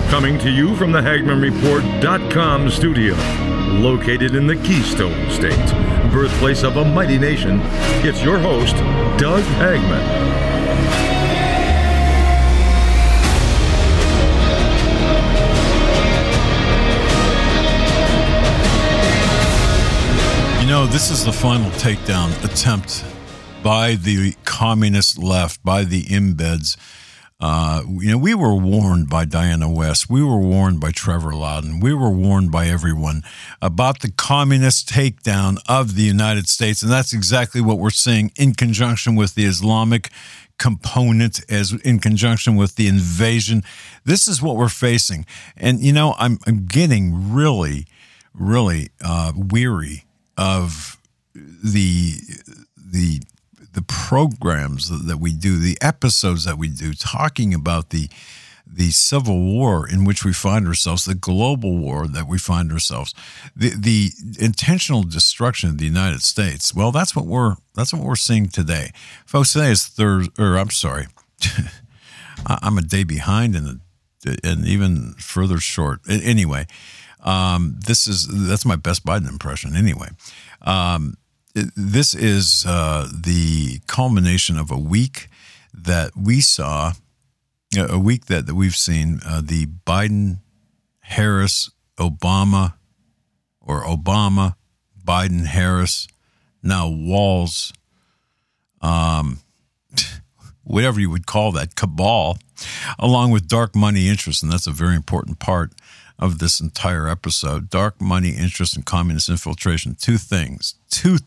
Coming to you from the HagmannReport.com studio, located in the Keystone State, birthplace of a mighty nation, it's your host, Doug Hagmann. You know, this is the final takedown attempt by the communist left, by the embeds. We were warned by Diana West. We were warned by Trevor Loudon. We were warned by everyone about the communist takedown of the United States. And that's exactly what we're seeing in conjunction with the Islamic component, as in conjunction with the invasion. This is what we're facing. And, you know, I'm getting really weary of the programs that we do, the episodes that we do, talking about the civil war in which we find ourselves, the global war that we find ourselves, the intentional destruction of the United States. Well, that's what we're seeing today, folks. Today is I'm a day behind and even further short. Anyway, that's my best Biden impression. Anyway. This is the culmination of a week that we saw, a week that we've seen the Biden, Harris, Obama, Biden, Harris, now Walz, whatever you would call that, cabal, along with dark money interests, and that's a very important part of this entire episode. Dark money interest and communist infiltration. Two things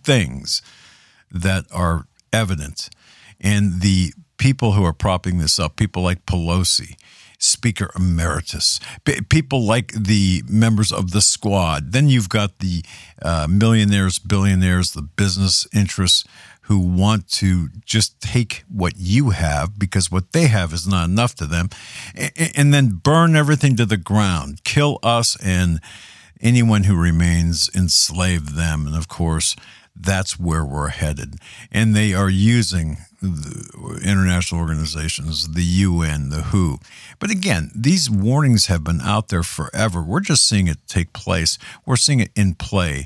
that are evident. And the people who are propping this up, people like Pelosi, Speaker Emeritus, people like the members of the Squad. Then you've got the millionaires, billionaires, the business interests who want to just take what you have because what they have is not enough to them, and then burn everything to the ground, kill us and anyone who remains, enslave them. And of course, that's where we're headed. And they are using the international organizations, the UN, the WHO. But again, these warnings have been out there forever. We're just seeing it take place. We're seeing it in play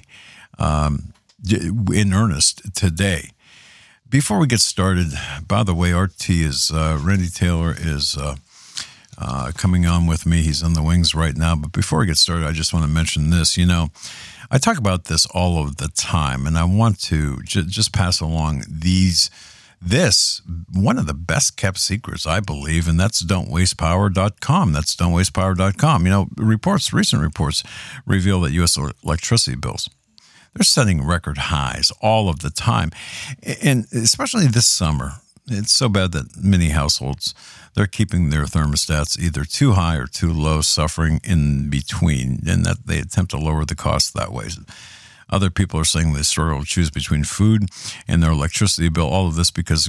in earnest today. Before we get started, by the way, Randy Taylor is coming on with me. He's in the wings right now. But before we get started, I just want to mention this. You know, I talk about this all of the time, and I want to just pass along one of the best kept secrets, I believe, and that's don'twastepower.com. That's don'twastepower.com. You know, recent reports reveal that U.S. electricity bills, they're setting record highs all of the time. And especially this summer, it's so bad that many households, they're keeping their thermostats either too high or too low, suffering in between, and that they attempt to lower the cost that way. Other people are saying they struggle to choose between food and their electricity bill, all of this because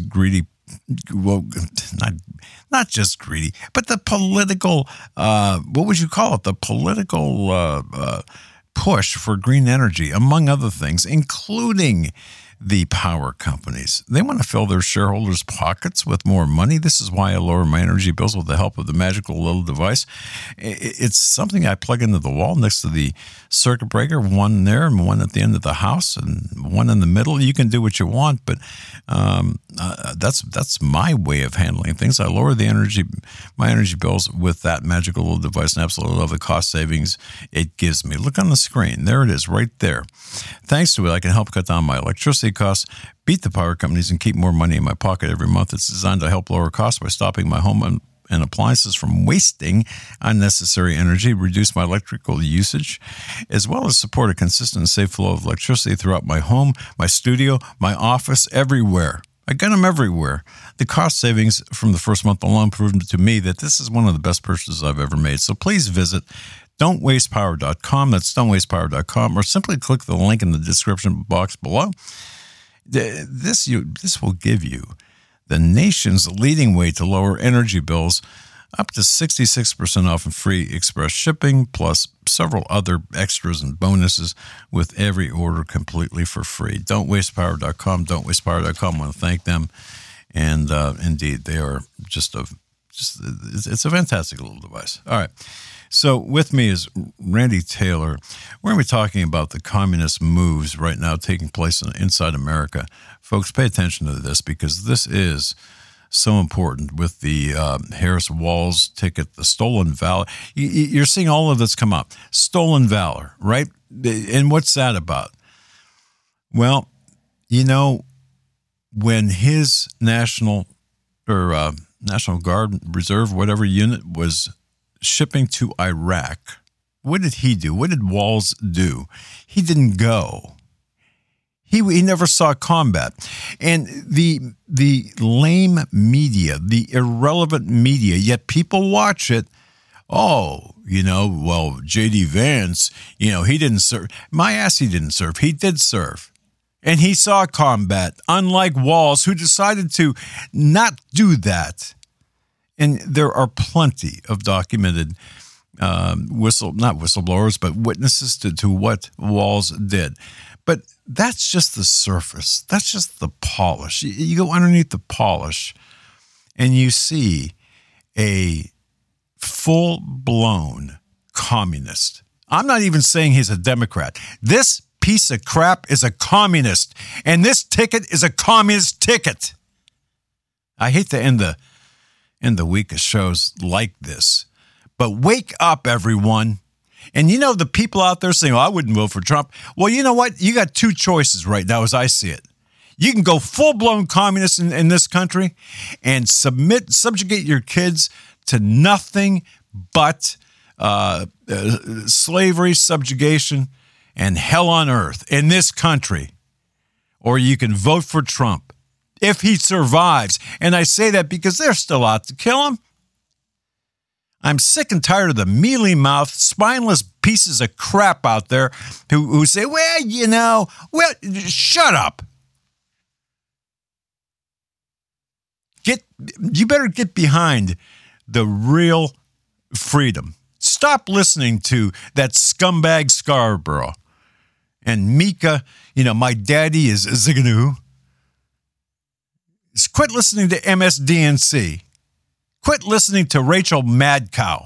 not just greedy, but the political, what would you call it? The political push for green energy, among other things, including the power companies. They want to fill their shareholders' pockets with more money. This is why I lower my energy bills with the help of the magical little device. It's something I plug into the wall next to the circuit breaker, one there and one at the end of the house and one in the middle. You can do what you want, but that's my way of handling things. I lower my energy bills with that magical little device, and absolutely love the cost savings it gives me. Look on the screen. There it is right there. Thanks to it, I can help cut down my electricity costs, beat the power companies, and keep more money in my pocket every month. It's designed to help lower costs by stopping my home and appliances from wasting unnecessary energy, reduce my electrical usage, as well as support a consistent and safe flow of electricity throughout my home, my studio, my office, everywhere. I got them everywhere. The cost savings from the first month alone proved to me that this is one of the best purchases I've ever made. So please visit don'twastepower.com. That's don'twastepower.com, or simply click the link in the description box below. This will give you the nation's leading way to lower energy bills, up to 66% off and free express shipping, plus several other extras and bonuses with every order completely for free. Don'twastepower.com, don'twastepower.com. I want to thank them. And indeed, they are just a It's a fantastic little device. All right. So with me is Randy Taylor. We're going to be talking about the communist moves right now taking place inside America. Folks, pay attention to this because this is so important with the Harris Walls ticket, the stolen valor. You're seeing all of this come up. Stolen valor, right? And what's that about? Well, you know, when his National Guard Reserve, whatever unit was shipping to Iraq, what did he do? What did Walls do? He didn't go. He never saw combat. And the lame media, the irrelevant media, yet people watch it. Oh, well, J.D. Vance, he didn't serve. My ass, he didn't serve. He did serve. And he saw combat, unlike Walls, who decided to not do that. And there are plenty of documented not whistleblowers, but witnesses to what Walls did. But that's just the surface. That's just the polish. You go underneath the polish and you see a full-blown communist. I'm not even saying he's a Democrat. This piece of crap is a communist, and this ticket is a communist ticket. I hate to end the week of shows like this, but wake up, everyone. And the people out there saying, I wouldn't vote for Trump. Well, you know what? You got two choices right now as I see it. You can go full-blown communist in this country and subjugate your kids to nothing but slavery, subjugation, and hell on earth in this country. Or you can vote for Trump if he survives. And I say that because they're still out to kill him. I'm sick and tired of the mealy-mouthed, spineless pieces of crap out there who say, shut up. You better get behind the real freedom. Stop listening to that scumbag Scarborough. And Mika, my daddy is Ziganu. Quit listening to MSDNC. Quit listening to Rachel Madcow.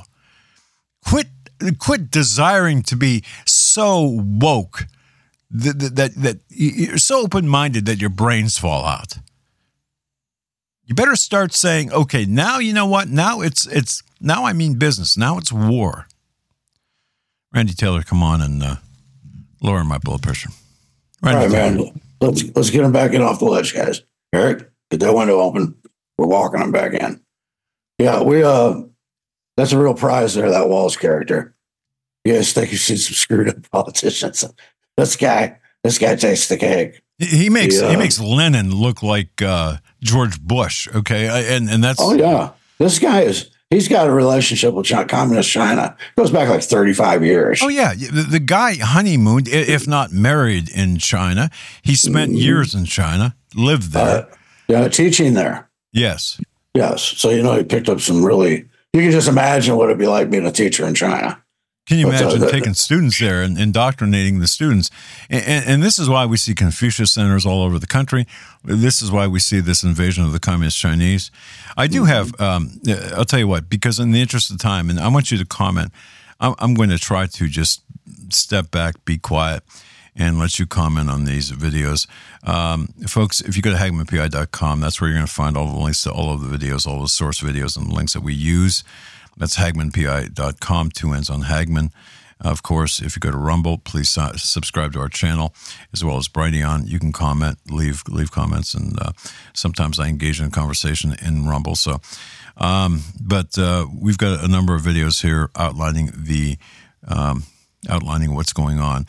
Quit desiring to be so woke that you're so open-minded that your brains fall out. You better start saying, okay, now you know what? Now now I mean business. Now it's war. Randy Taylor, come on and lower my blood pressure. Randy All right, Taylor. Man. Let's get him back in off the ledge, guys. Eric, get that window open. We're walking him back in. Yeah, that's a real prize there, that Walls character. You guys think you see some screwed up politicians. This guy takes the cake. He makes Lenin look like George Bush, okay? And that's... Oh, yeah. This guy he's got a relationship with communist China. It goes back like 35 years. Oh, yeah. The guy honeymooned, if not married in China. He spent years in China, lived there. Teaching there. Yes. Yes. So, he picked up some really... You can just imagine what it'd be like being a teacher in China. Can you imagine taking students there and indoctrinating the students? And this is why we see Confucius centers all over the country. This is why we see this invasion of the communist Chinese. I do have, I'll tell you what, because in the interest of time, and I want you to comment, I'm going to try to just step back, be quiet, and let you comment on these videos. Folks, if you go to HagmannPI.com, that's where you're going to find all the links to all of the videos, all the source videos and the links that we use. That's HagmannPI.com, 2 N's on Hagmann. Of course, if you go to Rumble, please subscribe to our channel, as well as Brighteon. You can comment, leave comments, and sometimes I engage in conversation in Rumble. So, but we've got a number of videos here outlining what's going on.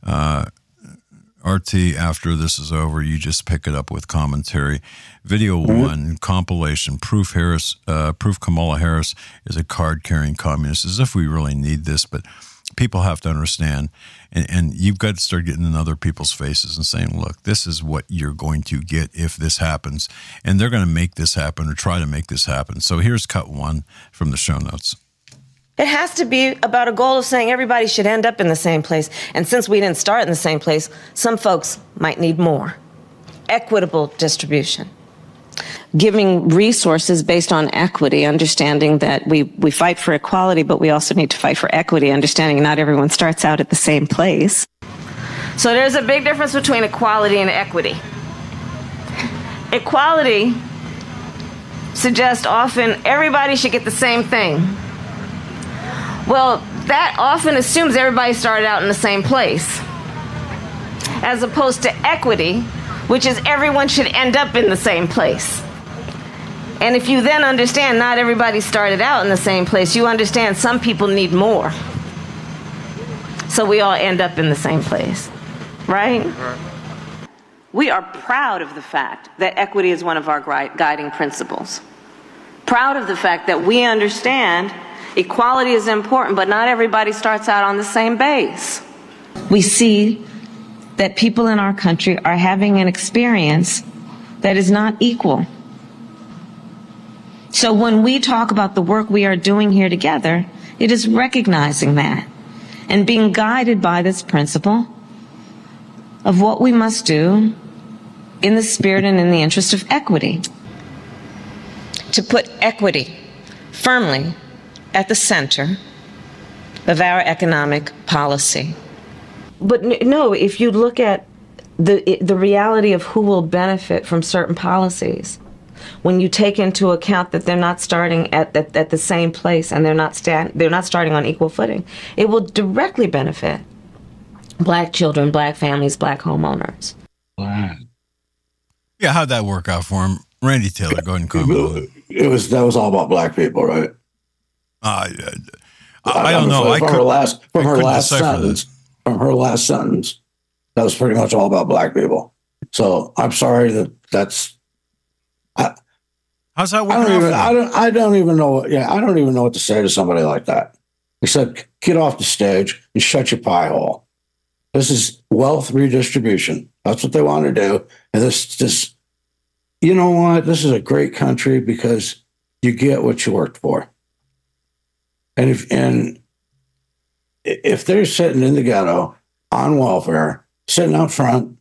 RT, after this is over, you just pick it up with commentary. Video 1, compilation, proof Kamala Harris is a card-carrying communist, as if we really need this, but people have to understand, and you've got to start getting in other people's faces and saying, look, this is what you're going to get if this happens, and they're going to make this happen or try to make this happen. So here's cut 1 from the show notes. It has to be about a goal of saying everybody should end up in the same place. And since we didn't start in the same place, some folks might need more. Equitable distribution. giving resources based on equity, understanding that we fight for equality, but we also need to fight for equity, understanding not everyone starts out at the same place. So there's a big difference between equality and equity. Equality suggests often everybody should get the same thing. Well, that often assumes everybody started out in the same place, as opposed to equity, which is everyone should end up in the same place. And if you then understand not everybody started out in the same place, you understand some people need more. So we all end up in the same place, right? We are proud of the fact that equity is one of our guiding principles. Proud of the fact that we understand equality is important, but not everybody starts out on the same base. We see that people in our country are having an experience that is not equal. So when we talk about the work we are doing here together, it is recognizing that and being guided by this principle of what we must do in the spirit and in the interest of equity. To put equity firmly at the center of our economic policy. But no, if you look at the reality of who will benefit from certain policies, when you take into account that they're not starting at the same place and they're not starting on equal footing, it will directly benefit Black children, Black families, Black homeowners. Wow. Yeah, how'd that work out for him? Randy Taylor, go ahead and comment. That was all about Black people, right? I don't know. From her last sentence, that was pretty much all about Black people. So I'm sorry that's. How's that working? I don't even know. Yeah, I don't even know what to say to somebody like that. Except get off the stage and shut your pie hole. This is wealth redistribution. That's what they want to do. And this, you know what? This is a great country because you get what you worked for. And if they're sitting in the ghetto on welfare, sitting out front,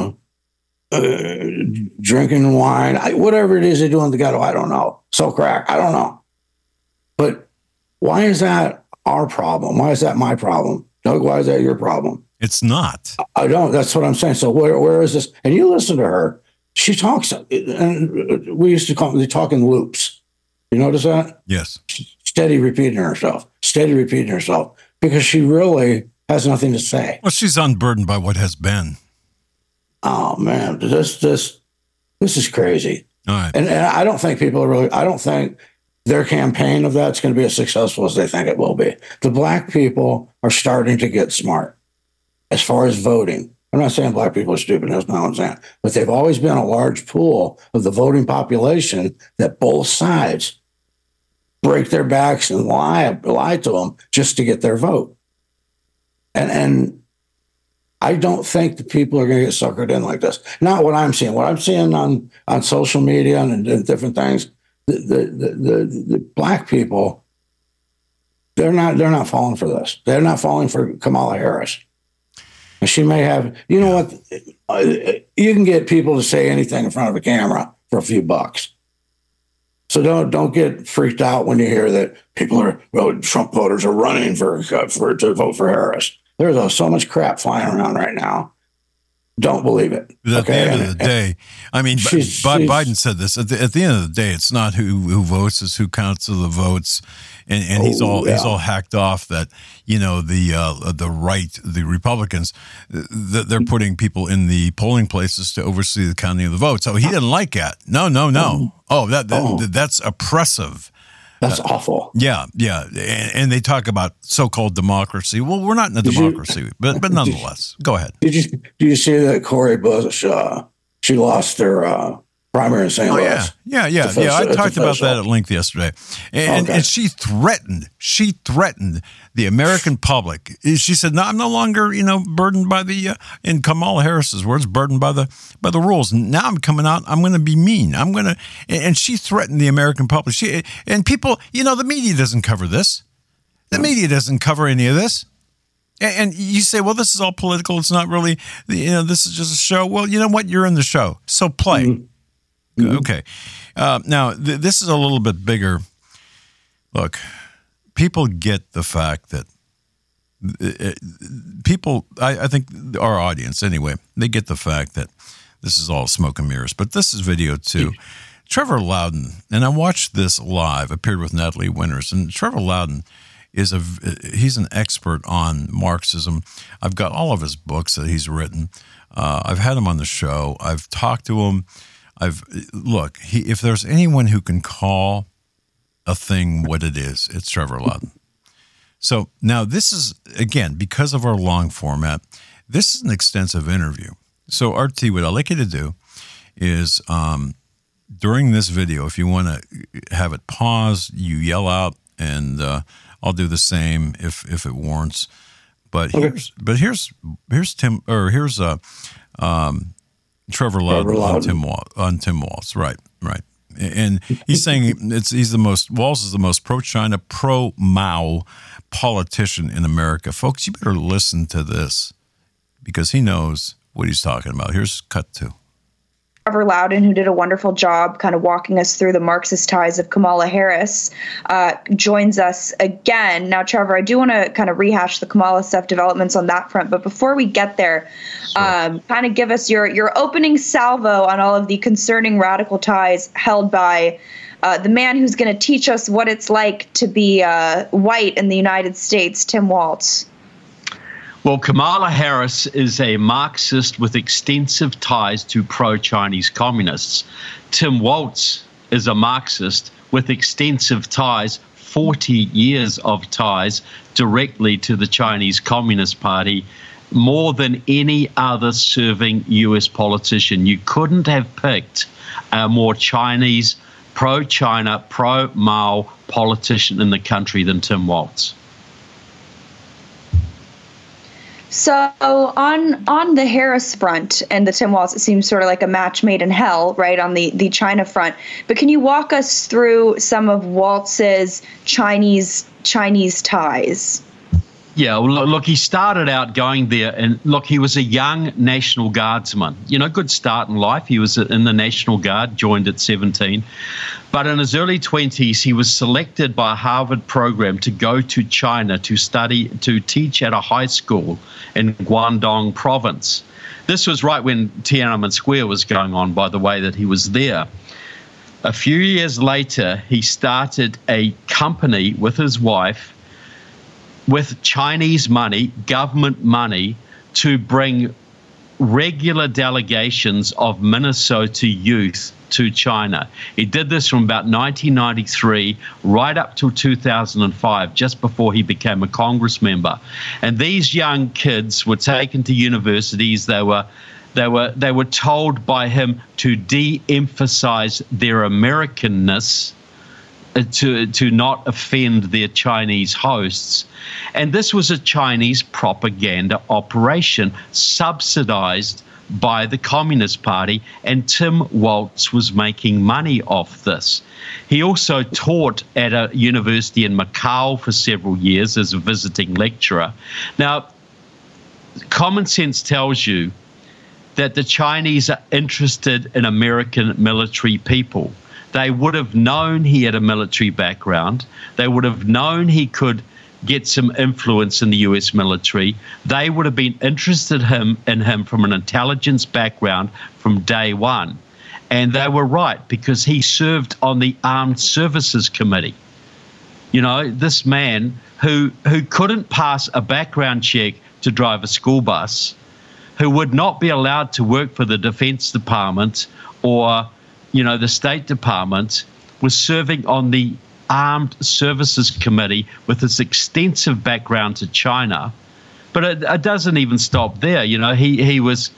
drinking wine, whatever it is they do in the ghetto, I don't know. So crack, I don't know. But why is that our problem? Why is that my problem? Doug, why is that your problem? It's not. I don't. That's what I'm saying. So where is this? And you listen to her. She talks, and we used to call them, they talk in loops. You notice that? Yes. Steady repeating herself, because she really has nothing to say. Well, she's unburdened by what has been. Oh man, this is crazy. All right. And I don't think I don't think their campaign of that's going to be as successful as they think it will be. The Black people are starting to get smart as far as voting. I'm not saying Black people are stupid, that's not what I'm saying. But they've always been a large pool of the voting population that both sides break their backs and lie to them just to get their vote. And I don't think the people are going to get suckered in like this. Not what I'm seeing. What I'm seeing on social media and different things, the Black people, they're not falling for this. They're not falling for Kamala Harris. And she may have, you know what? You can get people to say anything in front of a camera for a few bucks. So don't get freaked out when you hear that Trump voters are running to vote for Harris. There's so much crap flying around right now. Don't believe it. At the end of the day, I mean, Biden said this. At the end of the day, it's not who votes, it's who counts the votes, and he's all hacked off that the right, the Republicans, they're putting people in the polling places to oversee the counting of the votes. So he didn't like that. No. That's oppressive. That's awful. Yeah. And they talk about so-called democracy. Well, we're not in a democracy, but nonetheless, go ahead. Did you see that Cori Bush, she lost her primary in St. Louis? Yeah. I talked about that at length yesterday. And she threatened the American public. She said, "No, I'm no longer, burdened by the, in Kamala Harris's words, burdened by the rules. Now I'm coming out, I'm going to be mean. And she threatened the American public. And people, the media doesn't cover this. The media doesn't cover any of this. And you say, well, this is all political. It's not really, this is just a show. Well, you know what? You're in the show. So play. Okay. Now, this is a little bit bigger. Look, people get the fact that I think our audience anyway, they get the fact that this is all smoke and mirrors. But this is video too. Trevor Loudon, and I watched this live, appeared with Natalie Winters, and Trevor Loudon he's an expert on Marxism. I've got all of his books that he's written. I've had him on the show. I've talked to him. If there's anyone who can call a thing what it is, it's Trevor Loudon. So now this is, again, because of our long format, this is an extensive interview. So RT, what I'd like you to do is during this video, if you want to have it pause, you yell out, and I'll do the same if it warrants. But here's Tim, or here's Trevor Loudon on Tim Walz, right. And he's saying Walz is the most pro-China, pro-Mao politician in America. Folks, you better listen to this because he knows what he's talking about. Here's cut 2. Trevor Loudon, who did a wonderful job kind of walking us through the Marxist ties of Kamala Harris, joins us again. Now, Trevor, I do want to kind of rehash the Kamala stuff, developments on that front. But before we get there, kind of give us your opening salvo on all of the concerning radical ties held by the man who's going to teach us what it's like to be white in the United States, Tim Walz. Well, Kamala Harris is a Marxist with extensive ties to pro-Chinese communists. Tim Walz is a Marxist with extensive ties, 40 years of ties directly to the Chinese Communist Party, more than any other serving U.S. politician. You couldn't have picked a more Chinese, pro-China, pro-Mao politician in the country than Tim Walz. So on the Harris front and the Tim Walz, it seems sort of like a match made in hell, right, on the China front. But can you walk us through some of Walz's Chinese ties? Yeah, well, look, he started out going there, and look, he was a young National Guardsman. Good start in life. He was in the National Guard, joined at 17. But in his early 20s, he was selected by a Harvard program to go to China to teach at a high school in Guangdong province. This was right when Tiananmen Square was going on, by the way, that he was there. A few years later, he started a company with his wife with Chinese money, government money, to bring regular delegations of Minnesota youth to China. He did this from about 1993 right up till 2005, just before he became a Congress member. And these young kids were taken to universities. They were told by him to de-emphasize their Americanness, to not offend their Chinese hosts. And this was a Chinese propaganda operation subsidized by the Communist Party, and Tim Walz was making money off this. He also taught at a university in Macau for several years as a visiting lecturer. Now, common sense tells you that the Chinese are interested in American military people. They would have known he had a military background. They would have known he could get some influence in the U.S. military. They would have been interested in him from an intelligence background from day one. And they were right, because he served on the Armed Services Committee. This man who couldn't pass a background check to drive a school bus, who would not be allowed to work for the Defense Department or the State Department, was serving on the Armed Services Committee with this extensive background to China. But it doesn't even stop there. He was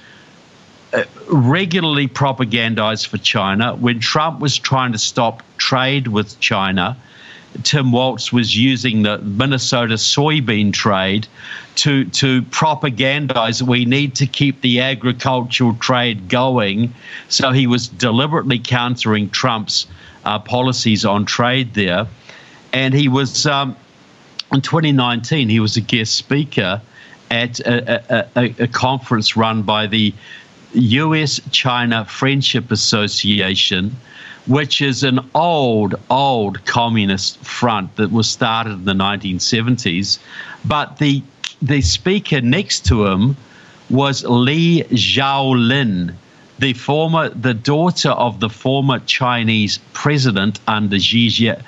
regularly propagandized for China. When Trump was trying to stop trade with China, Tim Walz was using the Minnesota soybean trade to propagandize we need to keep the agricultural trade going. So he was deliberately countering Trump's policies on trade there. And he was, in 2019, he was a guest speaker at a conference run by the U.S.-China Friendship Association, which is an old communist front that was started in the 1970s. But the speaker next to him was Li Zhaolin, the daughter of the former Chinese president under Deng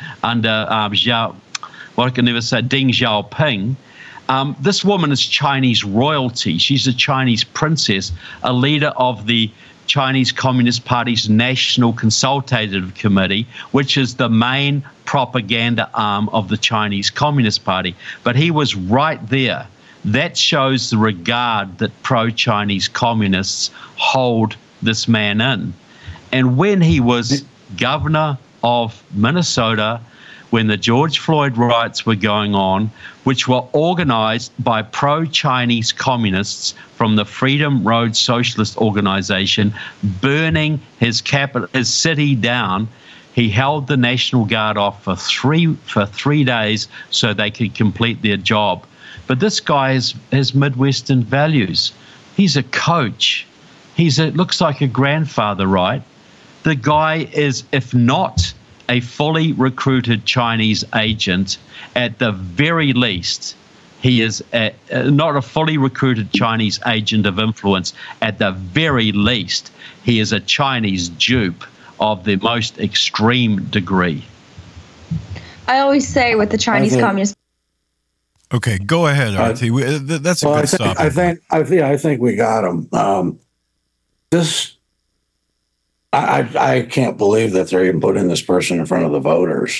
Xiaoping. This woman is Chinese royalty. She's a Chinese princess, a leader of the Chinese Communist Party's National Consultative Committee, which is the main propaganda arm of the Chinese Communist Party. But he was right there. That shows the regard that pro-Chinese communists hold this man in. And when he was governor of Minnesota, when the George Floyd riots were going on, which were organized by pro-Chinese communists from the Freedom Road Socialist Organization, burning his city down, he held the National Guard off for three days so they could complete their job. But this guy has Midwestern values. He's a coach. Looks like a grandfather, right? The guy is, if not a fully recruited Chinese agent, at the very least, he is not a fully recruited Chinese agent of influence. At the very least, he is a Chinese dupe of the most extreme degree. I always say with the Chinese Communist. Okay, go ahead, RT. That's a good stop. I think we got him. I can't believe that they're even putting this person in front of the voters.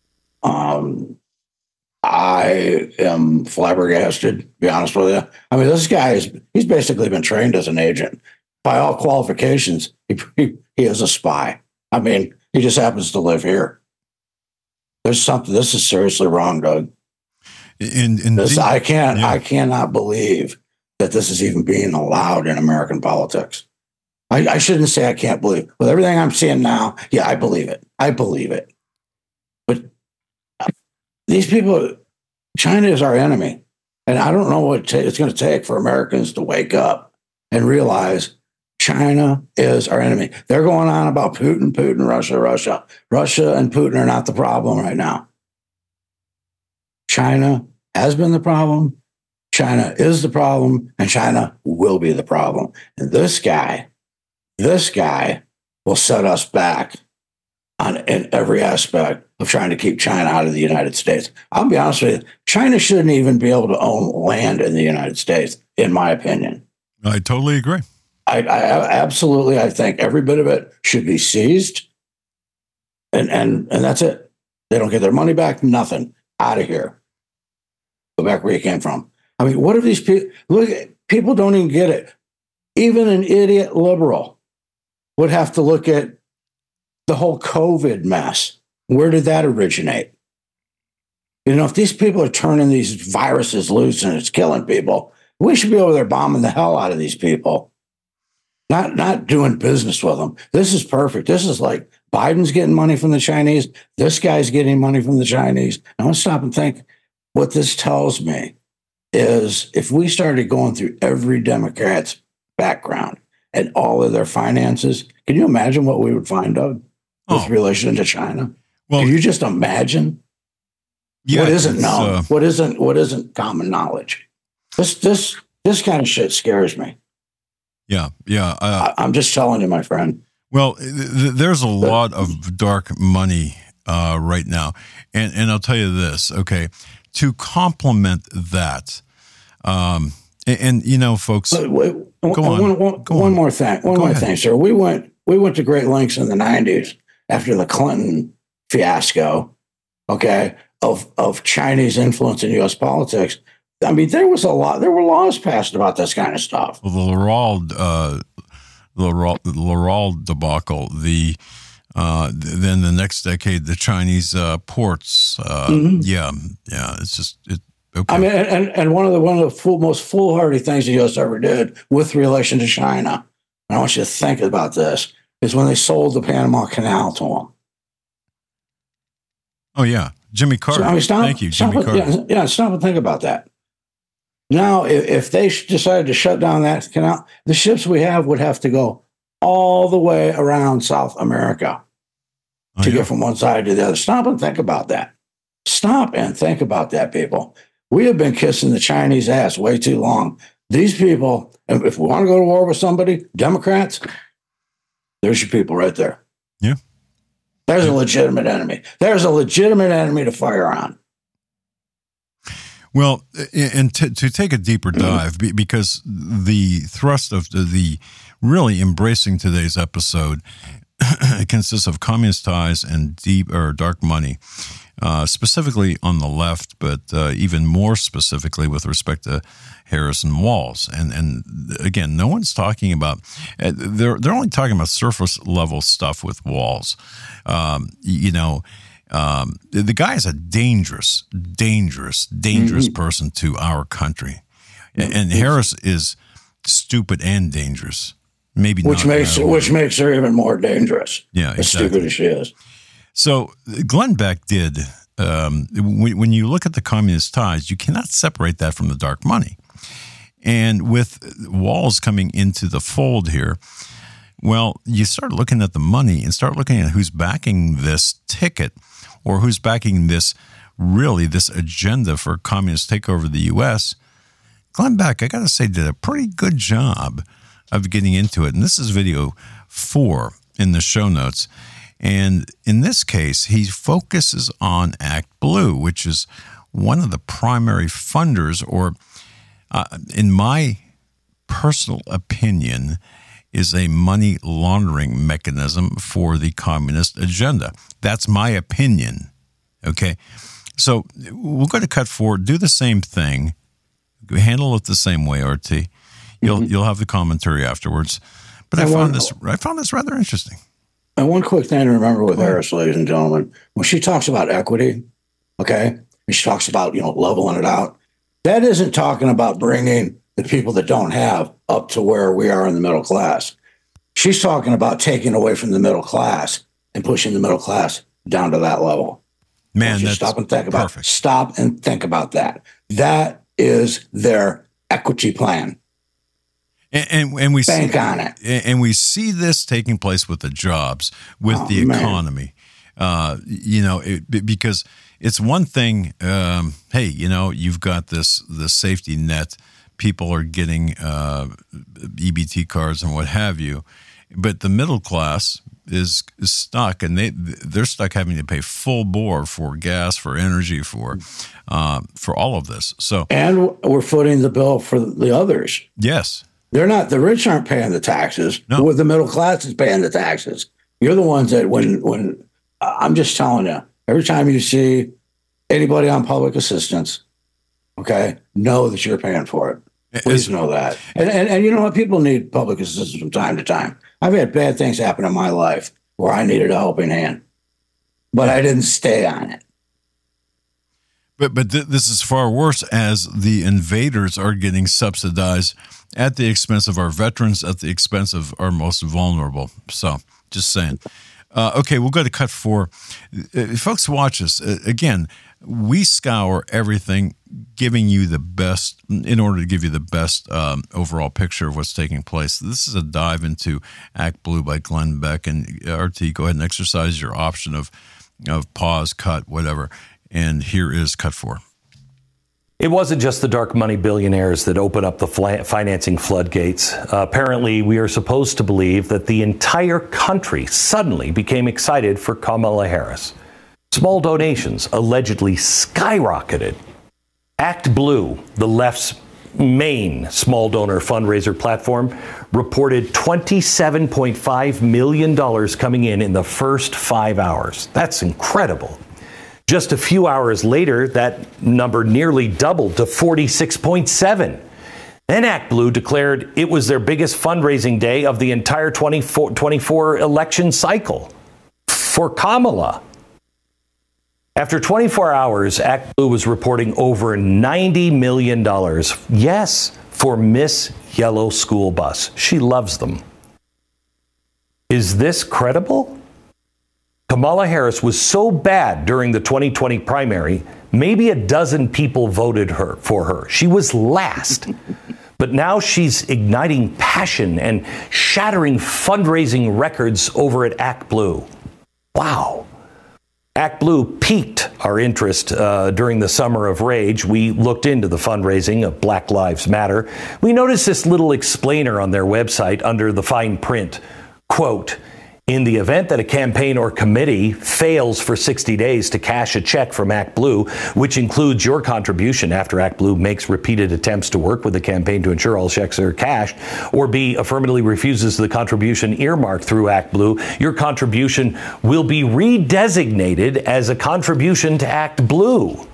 I am flabbergasted, to be honest with you. I mean, this guy he's basically been trained as an agent. By all qualifications, he is a spy. I mean, he just happens to live here. There's something, this is seriously wrong, Doug. I cannot believe that this is even being allowed in American politics. I shouldn't say I can't believe. With everything I'm seeing now, yeah, I believe it. But these people, China is our enemy. And I don't know what it's going to take for Americans to wake up and realize China is our enemy. They're going on about Putin, Russia. Russia and Putin are not the problem right now. China has been the problem. China is the problem, and China will be the problem. And this guy will set us back in every aspect of trying to keep China out of the United States. I'll be honest with you, China shouldn't even be able to own land in the United States, in my opinion. I totally agree. I absolutely, I think every bit of it should be seized, and that's it. They don't get their money back, nothing. Out of here. Go back where you came from. I mean, what are these people? Look, people don't even get it. Even an idiot liberal would have to look at the whole COVID mess. Where did that originate? You know, if these people are turning these viruses loose and it's killing people, we should be over there bombing the hell out of these people. Not doing business with them. This is perfect. This is like Biden's getting money from the Chinese. This guy's getting money from the Chinese. I want to stop and think. What this tells me is if we started going through every Democrat's background and all of their finances, can you imagine what we would find out with relation to China? Well, can you just imagine? Yeah, what isn't known? What isn't common knowledge? This kind of shit scares me. Yeah. I'm just telling you, my friend. Well, there's a lot of dark money right now, and I'll tell you this. Okay, to complement that, and you know, folks, go on. One more thing, sir. We went to great lengths in the 90s after the Clinton fiasco. Okay, of Chinese influence in U.S. politics. I mean, there were laws passed about this kind of stuff. Well, the Laurel debacle, then the next decade, the Chinese ports. Yeah, it's just okay. I mean, and one of the most foolhardy things the U.S. ever did with relation to China, and I want you to think about this, is when they sold the Panama Canal to them. Oh yeah, Jimmy Carter. So, I mean, Thank you, Jimmy Carter. Yeah, stop and think about that. Now, if they decided to shut down that canal, the ships we have would have to go all the way around South America to get from one side to the other. Stop and think about that. Stop and think about that, people. We have been kissing the Chinese ass way too long. These people, and if we want to go to war with somebody, Democrats, there's your people right there. Yeah. There's a legitimate enemy. There's a legitimate enemy to fire on. Well, and to take a deeper dive, because the thrust of the really embracing today's episode consists of communist ties and deep or dark money, specifically on the left, but even more specifically with respect to Harris and Walz. And again, no one's talking about, they're only talking about surface level stuff with Walz. The guy is a dangerous person to our country. And Harris is stupid and dangerous. Maybe which makes her even more dangerous. Yeah, exactly. As stupid as she is. So Glenn Beck did, when you look at the communist ties, you cannot separate that from the dark money. And with Walz coming into the fold here, well, you start looking at the money and start looking at who's backing this ticket or who's backing this agenda for communist takeover of the U.S. Glenn Beck, I got to say, did a pretty good job of getting into it. And this is video 4 in the show notes. And in this case, he focuses on Act Blue, which is one of the primary funders, or in my personal opinion, is a money laundering mechanism for the communist agenda. That's my opinion. Okay. So we'll go to cut 4, do the same thing, handle it the same way, RT. You'll have the commentary afterwards. But I found this rather interesting. And one quick thing to remember with Harris, ladies and gentlemen, when she talks about equity, okay, and she talks about, leveling it out, that isn't talking about bringing the people that don't have up to where we are in the middle class. She's talking about taking away from the middle class and pushing the middle class down to that level. Man, that's stop and think about perfect. Stop and think about that. That is their equity plan. And we bank on it. And we see this taking place with the jobs, with the economy. Because it's one thing. You've got this safety net. People are getting EBT cards and what have you, but the middle class is stuck, and they're stuck having to pay full bore for gas, for energy, for all of this. So, and we're footing the bill for the others. Yes. They're not, the rich aren't paying the taxes. No. The middle class is paying the taxes. You're the ones that when I'm just telling you, every time you see anybody on public assistance, okay, know that you're paying for it. Please know that. And you know what? People need public assistance from time to time. I've had bad things happen in my life where I needed a helping hand, but I didn't stay on it. But this is far worse, as the invaders are getting subsidized at the expense of our veterans, at the expense of our most vulnerable. So, just saying. Okay, we'll go to cut 4. Folks, watch us. Again, we scour everything, giving you the best, in order to give you the best overall picture of what's taking place. This is a dive into Act Blue by Glenn Beck. And RT, go ahead and exercise your option of pause, cut, whatever. And here is cut 4. It wasn't just the dark money billionaires that opened up the financing floodgates. Apparently, we are supposed to believe that the entire country suddenly became excited for Kamala Harris. Small donations allegedly skyrocketed. Act Blue, the left's main small donor fundraiser platform, reported $27.5 million coming in the first 5 hours. That's incredible. Just a few hours later, that number nearly doubled to 46.7. Then Act Blue declared it was their biggest fundraising day of the entire 24 election cycle for Kamala. After 24 hours, Act Blue was reporting over $90 million. Yes, for Miss Yellow School Bus. She loves them. Is this credible? Kamala Harris was so bad during the 2020 primary, Maybe a dozen people voted for her. She was last. But now she's igniting passion and shattering fundraising records over at ActBlue. Wow. ActBlue piqued our interest during the Summer of Rage. We looked into the fundraising of Black Lives Matter. We noticed this little explainer on their website under the fine print. Quote, in the event that a campaign or committee fails for 60 days to cash a check from ActBlue, which includes your contribution after ActBlue makes repeated attempts to work with the campaign to ensure all checks are cashed, or B, affirmatively refuses the contribution earmarked through ActBlue, your contribution will be redesignated as a contribution to ActBlue.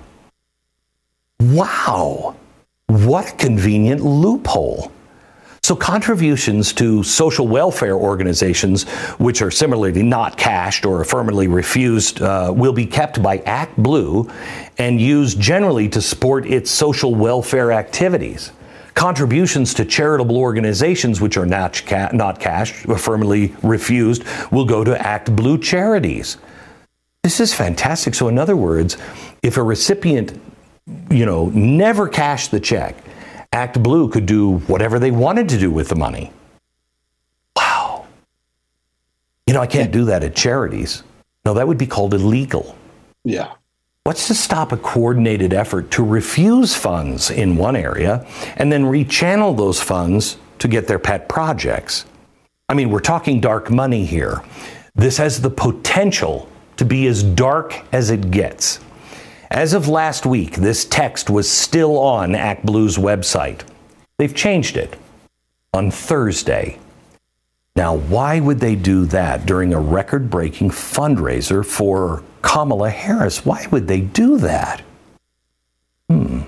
Wow. What a convenient loophole. So contributions to social welfare organizations, which are similarly not cashed or affirmatively refused, will be kept by ActBlue and used generally to support its social welfare activities. Contributions to charitable organizations, which are not cashed, affirmatively refused, will go to ActBlue charities. This is fantastic. So in other words, if a recipient, never cashed the check, ActBlue could do whatever they wanted to do with the money. Wow. I can't do that at charities. No, that would be called illegal. Yeah. What's to stop a coordinated effort to refuse funds in one area and then rechannel those funds to get their pet projects? I mean, we're talking dark money here. This has the potential to be as dark as it gets. As of last week, this text was still on ActBlue's website. They've changed it on Thursday. Now, why would they do that during a record-breaking fundraiser for Kamala Harris? Why would they do that? Well,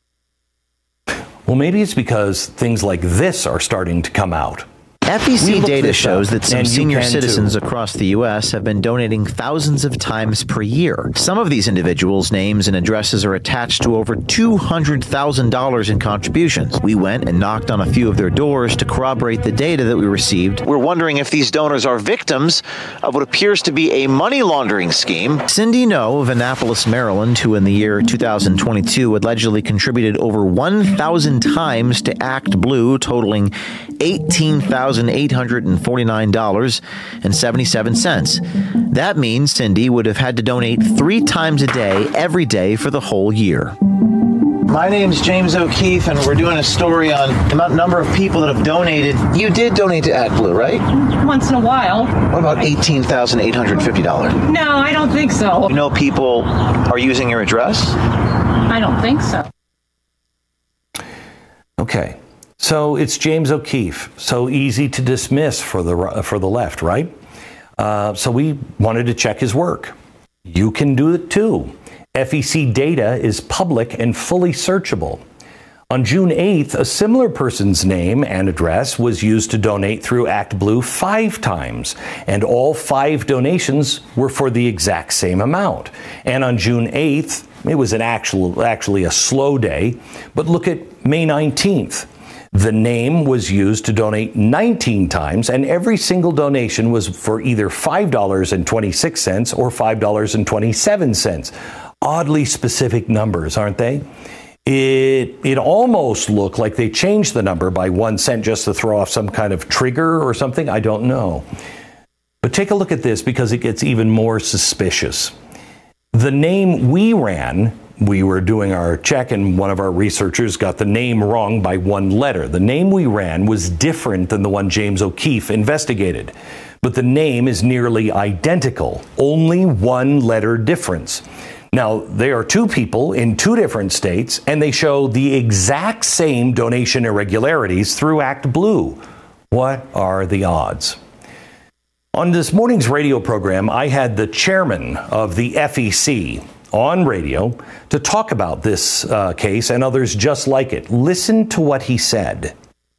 maybe it's because things like this are starting to come out. FEC data shows that some senior citizens across the U.S. have been donating thousands of times per year. Some of these individuals' names and addresses are attached to over $200,000 in contributions. We went and knocked on a few of their doors to corroborate the data that we received. We're wondering if these donors are victims of what appears to be a money laundering scheme. Cindy No of Annapolis, Maryland, who in the year 2022 allegedly contributed over 1,000 times to ActBlue, totaling $18,849.77. That means Cindy would have had to donate 3 times a day, every day for the whole year. My name's James O'Keefe, and we're doing a story on the number of people that have donated. You did donate to ActBlue, right? Once in a while. What about $18,850? No, I don't think so. You know people are using your address? I don't think so. Okay. So it's James O'Keefe. So easy to dismiss for the left, right? So we wanted to check his work. You can do it too. FEC data is public and fully searchable. On June 8th, a similar person's name and address was used to donate through ActBlue 5 times, and all 5 donations were for the exact same amount. And on June 8th, it was actually a slow day, but look at May 19th. The name was used to donate 19 times, and every single donation was for either $5.26 or $5.27. Oddly specific numbers, aren't they? It almost looked like they changed the number by 1 cent just to throw off some kind of trigger or something. I don't know. But take a look at this because it gets even more suspicious. The name we ran, we were doing our check and one of our researchers got the name wrong by 1 letter. The name we ran was different than the one James O'Keefe investigated. But the name is nearly identical, only 1 letter difference. Now, they are 2 people in 2 different states, and they show the exact same donation irregularities through ActBlue. What are the odds? On this morning's radio program, I had the chairman of the FEC on radio to talk about this case and others just like it. Listen to what he said.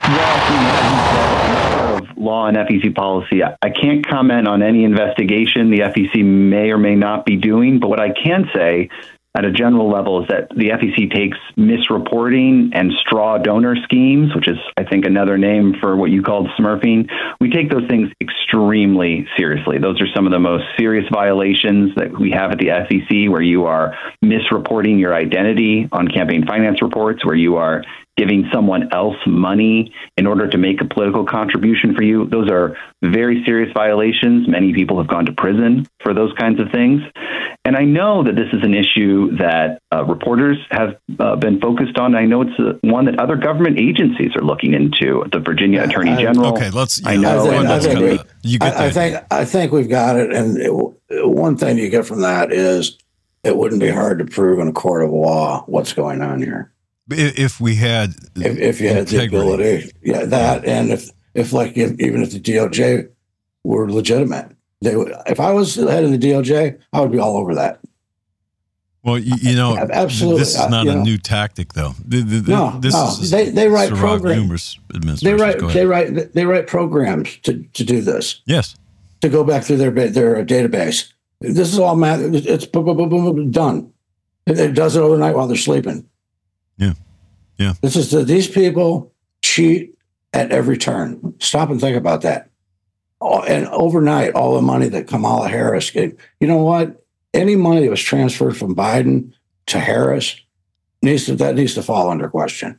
Law and FEC policy. I can't comment on any investigation the FEC may or may not be doing, but what I can say at a general level is that the FEC takes misreporting and straw donor schemes, which is, I think, another name for what you called smurfing. We take those things extremely seriously. Those are some of the most serious violations that we have at the FEC, where you are misreporting your identity on campaign finance reports, where you are giving someone else money in order to make a political contribution for you. Those are very serious violations. Many people have gone to prison for those kinds of things. And I know that this is an issue that reporters have been focused on. I know it's one that other government agencies are looking into. The Virginia Attorney General. Okay, let's. I know. I think we've got it. And one thing you get from that is it wouldn't be hard to prove in a court of law what's going on here. If we had, if you had the ability, that, and even if the DOJ were legitimate, if I was the head of the DOJ, I would be all over that. Well, absolutely. This is not a new tactic, though. They write programs. They write programs to do this. Yes, to go back through their database. This is all math. It's done. It does it overnight while they're sleeping. Yeah. These people cheat at every turn. Stop and think about that. And overnight, all the money that Kamala Harris gave. You know what? Any money that was transferred from Biden to Harris needs to fall under question.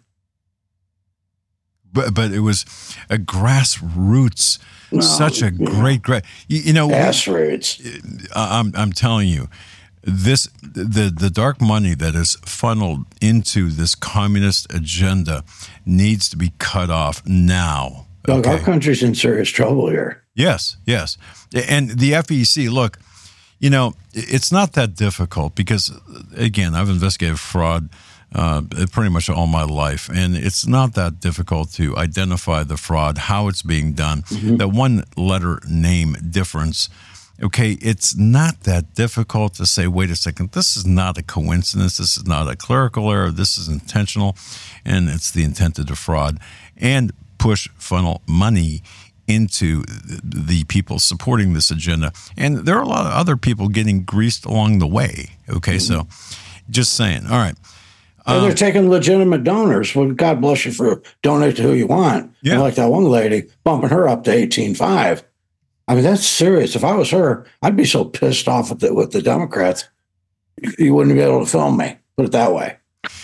But it was a grassroots, such a great grassroots. I'm telling you. The dark money that is funneled into this communist agenda needs to be cut off now. Doug, our country's in serious trouble here. Yes. And the FEC, look, it's not that difficult because, again, I've investigated fraud pretty much all my life, and it's not that difficult to identify the fraud, how it's being done, that one letter name difference. Okay, it's not that difficult to say, wait a second, this is not a coincidence, this is not a clerical error, this is intentional, and it's the intent to defraud and funnel money into the people supporting this agenda. And there are a lot of other people getting greased along the way. Okay, so just saying. All right. And they're taking legitimate donors. Well, God bless you for donate to who you want. Yeah. And like that one lady, bumping her up to 18.5. I mean, that's serious. If I was her, I'd be so pissed off with the Democrats. You wouldn't be able to film me. Put it that way.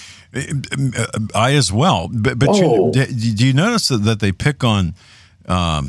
I as well. But do you notice that they pick on I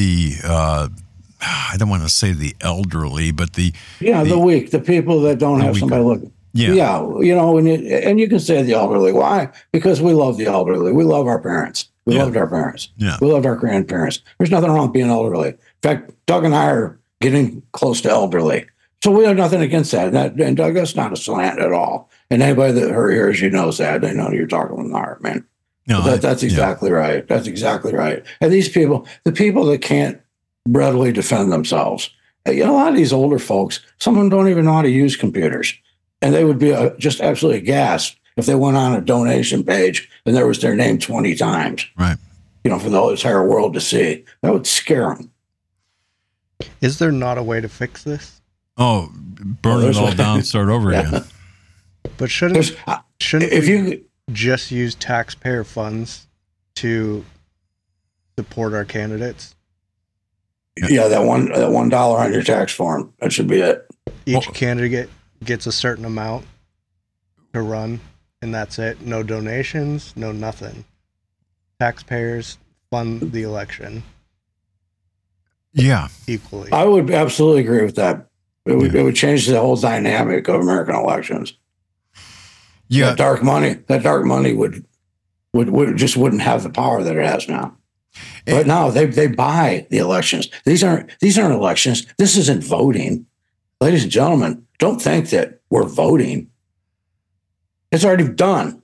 don't want to say the elderly, but the weak, the people that don't have somebody looking. Yeah. And you can say the elderly. Why? Because we love the elderly. We love our parents. We loved our parents. Yeah. We loved our grandparents. There's nothing wrong with being elderly. In fact, Doug and I are getting close to elderly. So we have nothing against that. And Doug, that's not a slant at all. And anybody that hears you knows that. They know you're talking from the heart, man. No, that's exactly right. That's exactly right. And these people, the people that can't readily defend themselves, a lot of these older folks, some of them don't even know how to use computers. And they would be just absolutely aghast if they went on a donation page and there was their name 20 times. Right. For the entire world to see. That would scare them. Is there not a way to fix this? Oh, burn it all down, start over again. But shouldn't you just use taxpayer funds to support our candidates? Yeah, that $1 on your tax form. That should be it. Each candidate gets a certain amount to run, and that's it. No donations, no nothing. Taxpayers fund the election. Yeah. Equally. I would absolutely agree with that. It would change the whole dynamic of American elections. Yeah. That dark money would just wouldn't have the power that it has now. But now they buy the elections. These aren't elections. This isn't voting. Ladies and gentlemen, don't think that we're voting. It's already done.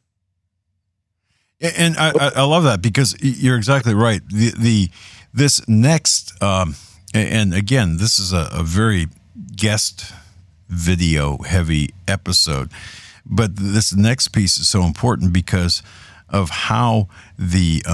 And I love that because you're exactly right. This next, and again, this is a very guest video heavy episode, but this next piece is so important because of how the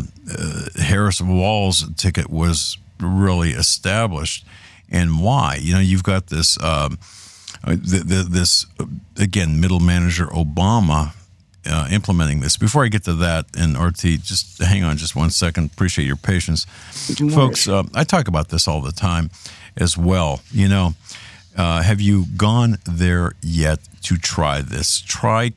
Harris-Walz ticket was really established and why. You've got this this again, middle manager Obama implementing this. Before I get to that, and RT, just hang on just 1 second. Appreciate your patience. Folks, I talk about this all the time as well. Have you gone there yet to try this? Try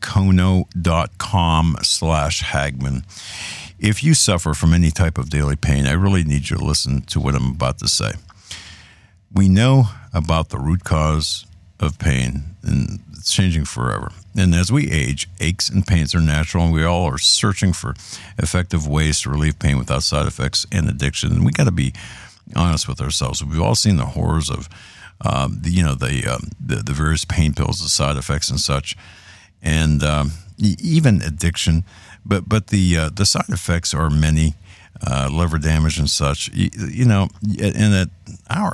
Kono.com/Hagmann. If you suffer from any type of daily pain, I really need you to listen to what I'm about to say. We know about the root cause of pain, and it's changing forever. And as we age, aches and pains are natural, and we all are searching for effective ways to relieve pain without side effects and addiction. And we got to be honest with ourselves. We've all seen the horrors of the various pain pills, the side effects and such, and even addiction. But the side effects are many, liver damage and such. And at our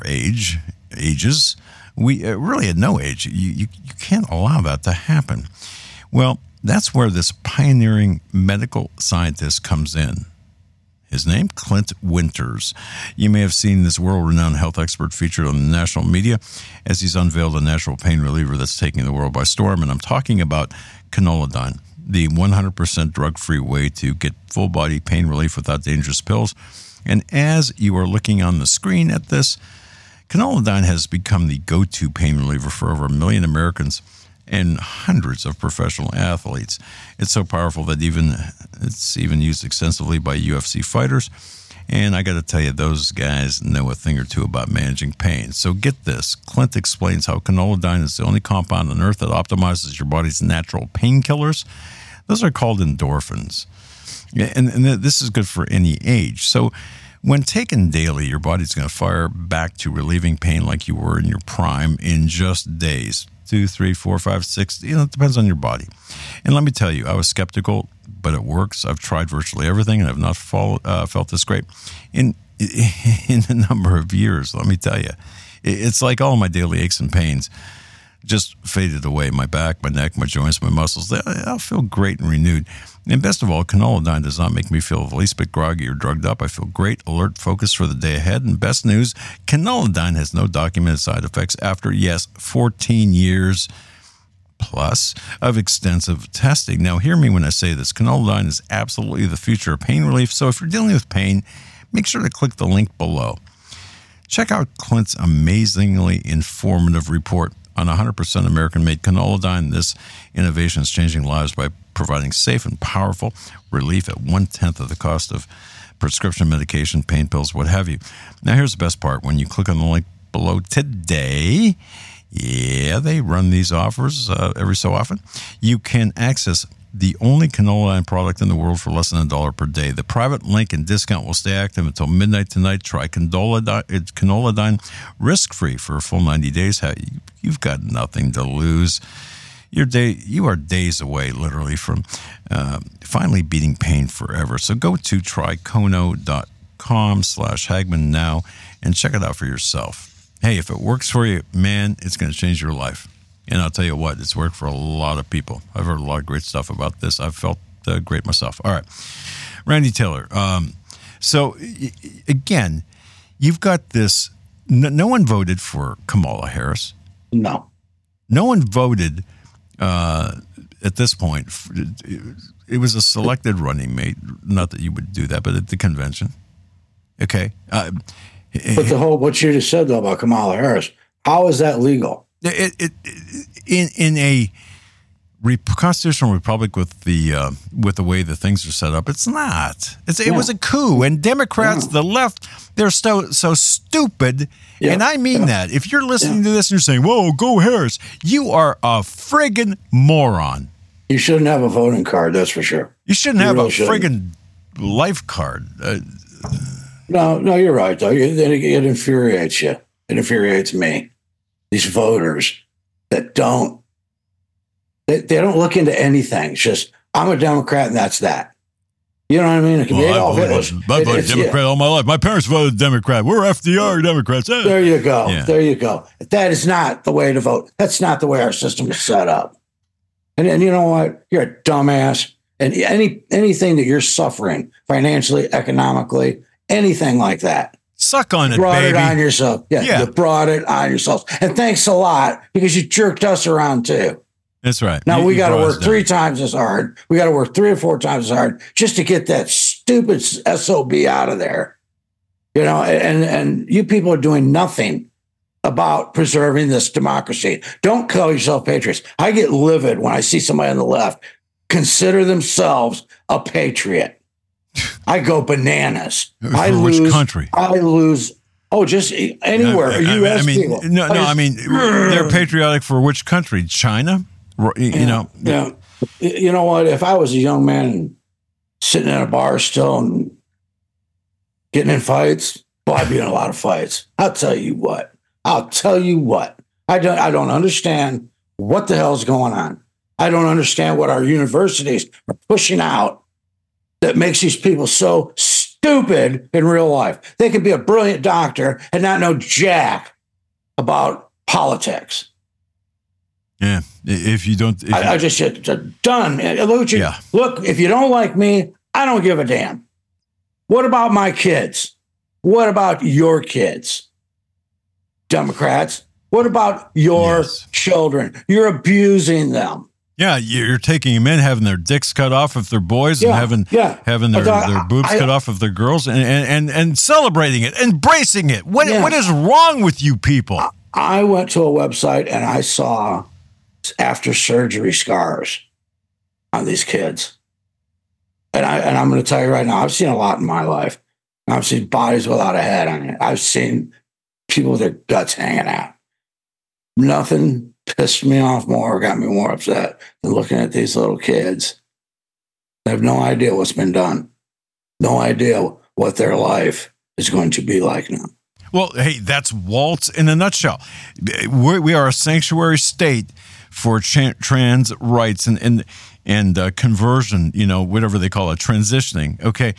ages, we really at no age, you can't allow that to happen. Well, that's where this pioneering medical scientist comes in. His name, Clint Winters. You may have seen this world-renowned health expert featured on the national media as he's unveiled a natural pain reliever that's taking the world by storm. And I'm talking about Canoladyne, the 100% drug-free way to get full-body pain relief without dangerous pills. And as you are looking on the screen at this, Canoladyne has become the go-to pain reliever for over 1 million Americans and hundreds of professional athletes. It's so powerful that it's even used extensively by UFC fighters. And I got to tell you, those guys know a thing or two about managing pain. So get this. Clint explains how Canoladyne is the only compound on earth that optimizes your body's natural painkillers. Those are called endorphins. And this is good for any age. So when taken daily, your body's going to fire back to relieving pain like you were in your prime in just days. 2, 3, 4, 5, 6, it depends on your body. And let me tell you, I was skeptical, but it works. I've tried virtually everything, and I've not felt this great in a number of years, let me tell you. It's like all my daily aches and pains just faded away. My back, my neck, my joints, my muscles, I'll feel great and renewed. And best of all, Canoladyne does not make me feel the least bit groggy or drugged up. I feel great, alert, focused for the day ahead. And best news, Canoladyne has no documented side effects after, 14 years plus of extensive testing. Now, hear me when I say this. Canoladyne is absolutely the future of pain relief. So if you're dealing with pain, make sure to click the link below. Check out Clint's amazingly informative report on 100% American-made Canoladyne. This innovation is changing lives by providing safe and powerful relief at 1/10 of the cost of prescription medication, pain pills, what have you. Now, here's the best part. When you click on the link below today, they run these offers every so often. You can access the only Canoladyne product in the world for less than $1 per day. The private link and discount will stay active until midnight tonight. Try Canoladyne risk-free for a full 90 days. You've got nothing to lose. You are days away, literally, from finally beating pain forever. So go to trykono.com/Hagmann now and check it out for yourself. Hey, if it works for you, man, it's going to change your life. And I'll tell you what, it's worked for a lot of people. I've heard a lot of great stuff about this. I've felt great myself. All right. Randy Taylor. So, again, you've got this. No one voted for Kamala Harris. No. No one voted at this point. It was a selected running mate. Not that you would do that, but at the convention. Okay. But what you just said, though, about Kamala Harris, how is that legal? In a constitutional republic with the way the things are set up, it's not. It was a coup, and Democrats, the left, they're so stupid, and I mean that. If you're listening to this and you're saying, "Whoa, go Harris," you are a friggin' moron. You shouldn't have a voting card, that's for sure. You shouldn't have a friggin' life card. No, you're right, though. It infuriates you. It infuriates me. These voters that don't look into anything. It's just, I'm a Democrat and that's that. You know what I mean? It can be all Hitler's. I voted Democrat all my life. My parents voted Democrat. We're FDR Democrats. There you go. Yeah. There you go. That is not the way to vote. That's not the way our system is set up. And you know what? You're a dumbass. And anything that you're suffering financially, economically, anything like that, Suck on it, brought baby. it on yourself. Yeah, you brought it on yourself. And thanks a lot because you jerked us around too. That's right. Now we got to work 3 times as hard. We got to work 3 or 4 times as hard just to get that stupid SOB out of there. You know, and you people are doing nothing about preserving this democracy. Don't call yourself patriots. I get livid when I see somebody on the left consider themselves a patriot. I go bananas. Which country? I lose. Oh, just anywhere. U.S. people. They're patriotic for which country? China? You know what? If I was a young man sitting in a bar still and getting in fights, well, I'd be in a lot of fights. I'll tell you what. I don't understand what the hell's going on. I don't understand what our universities are pushing out that makes these people so stupid in real life. They could be a brilliant doctor and not know jack about politics. Yeah, if you don't... I just said, done. Look, if you don't like me, I don't give a damn. What about my kids? What about your kids? Democrats, what about your children? You're abusing them. Yeah, you're taking them in, having their dicks cut off if they're boys, and having their boobs cut off if they're girls, and celebrating it, embracing it. What is wrong with you people? I went to a website and I saw after surgery scars on these kids, and I'm going to tell you right now, I've seen a lot in my life. I've seen bodies without a head on it. I've seen people with their guts hanging out. Nothing pissed me off more, got me more upset than looking at these little kids. They have no idea what's been done. No idea what their life is going to be like now. Well, hey, that's Waltz in a nutshell. We are a sanctuary state for trans rights and conversion, whatever they call it, transitioning. Okay.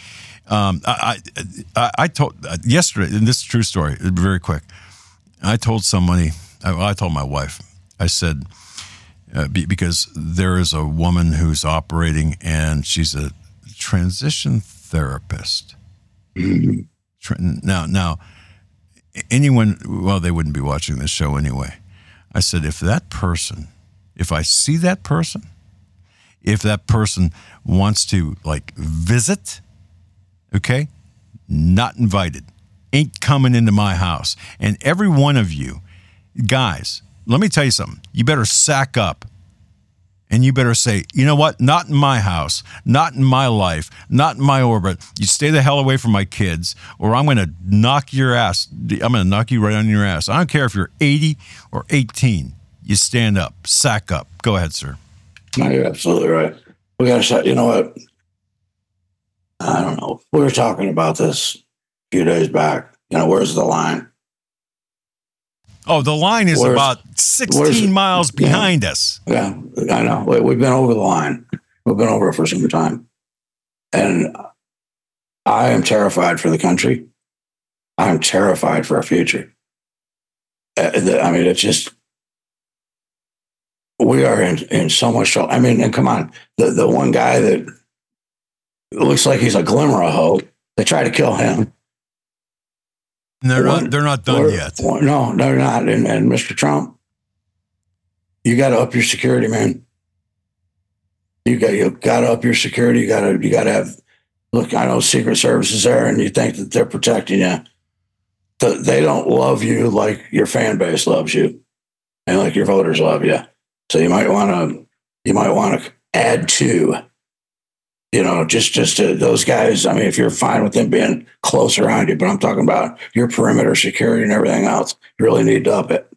I told yesterday, and this is a true story, very quick. I told somebody, I told my wife, I said, because there is a woman who's operating and she's a transition therapist. Mm-hmm. Now, anyone, well, they wouldn't be watching this show anyway. I said, if I see that person, if that person wants to visit, okay, not invited, ain't coming into my house. And every one of you guys, let me tell you something. You better sack up and you better say, you know what? Not in my house, not in my life, not in my orbit. You stay the hell away from my kids or I'm going to knock your ass. I'm going to knock you right on your ass. I don't care if you're 80 or 18. You stand up, sack up. Go ahead, sir. No, you're absolutely right. We got to start, you know what? I don't know. We were talking about this a few days back. Where's the line? Oh, the line is about 16 miles behind us. Yeah, I know. We've been over the line. We've been over it for some time. And I am terrified for the country. I am terrified for our future. It's just, we are in so much trouble. And come on, the one guy that looks like he's a glimmer of hope, they try to kill him. They're not done yet. No, they're not. And Mr. Trump, you got to up your security, man. You got to up your security. You got to have. Look, I know Secret Service is there, and you think that they're protecting you. They don't love you like your fan base loves you, and like your voters love you. So you might want to add to. Just to those guys. If you're fine with them being close around you, but I'm talking about your perimeter security and everything else. You really need to up it.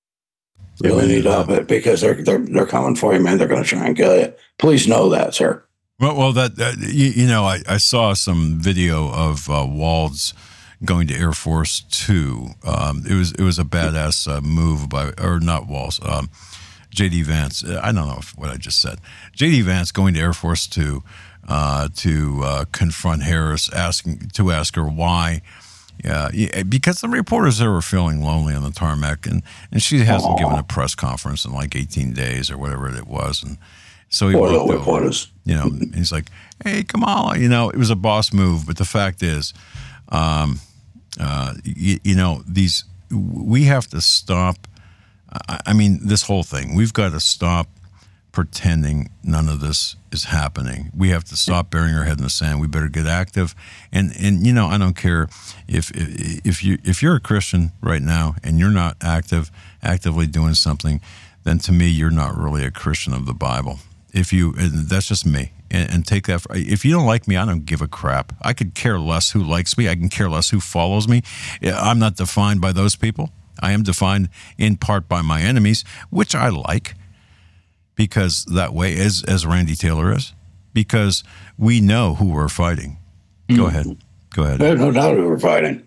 Because they're coming for you, man. They're going to try and kill you. Please know that, sir. Well, I saw some video of Waltz going to Air Force 2. It was a badass move not Waltz. J.D. Vance. I don't know what I just said. J.D. Vance going to Air Force 2. To confront Harris, ask her why. Because the reporters there were feeling lonely on the tarmac, and she hasn't given a press conference in 18 days or whatever it was, and so he walked over. He's like, "Hey, Kamala," it was a boss move, but the fact is, we have to stop. I mean, this whole thing, we've got to stop pretending none of this is happening. We have to stop burying our head in the sand. We better get active. And I don't care if you're a Christian right now and you're not actively doing something, then to me, you're not really a Christian of the Bible. That's just me. And take that. If you don't like me, I don't give a crap. I could care less who likes me. I can care less who follows me. I'm not defined by those people. I am defined in part by my enemies, which I like, because that way, as Randy Taylor is, because we know who we're fighting. Go ahead. There's no doubt who we're fighting.